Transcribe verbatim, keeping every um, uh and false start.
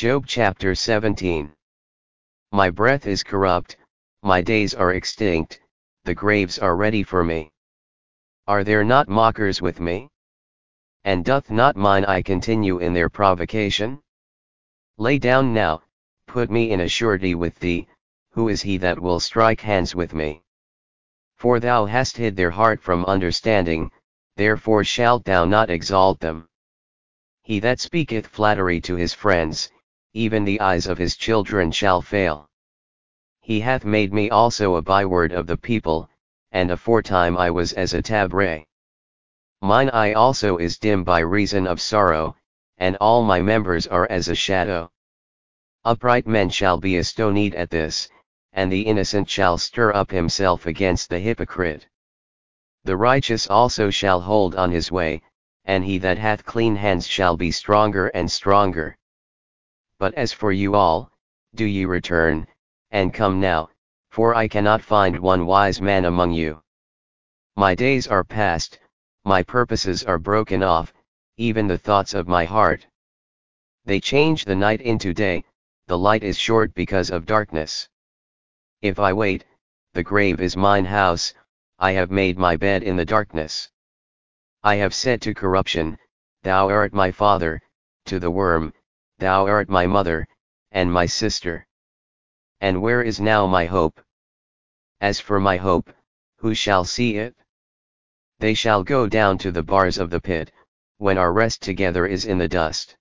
Job chapter seventeen. My breath is corrupt, my days are extinct, the graves are ready for me. Are there not mockers with me? And doth not mine eye continue in their provocation? Lay down now, put me in a surety with thee, who is he that will strike hands with me? For thou hast hid their heart from understanding, therefore shalt thou not exalt them. He that speaketh flattery to his friends, even the eyes of his children shall fail. He hath made me also a byword of the people, and aforetime I was as a tabrets. Mine eye also is dim by reason of sorrow, and all my members are as a shadow. Upright men shall be astonied at this, and the innocent shall stir up himself against the hypocrite. The righteous also shall hold on his way, and he that hath clean hands shall be stronger and stronger. But as for you all, do ye return, and come now, for I cannot find one wise man among you. My days are past, my purposes are broken off, even the thoughts of my heart. They change the night into day, the light is short because of darkness. If I wait, the grave is mine house, I have made my bed in the darkness. I have said to corruption, Thou art my father, to the worm, Thou art my mother, and my sister. And where is now my hope? As for my hope, who shall see it? They shall go down to the bars of the pit, when our rest together is in the dust.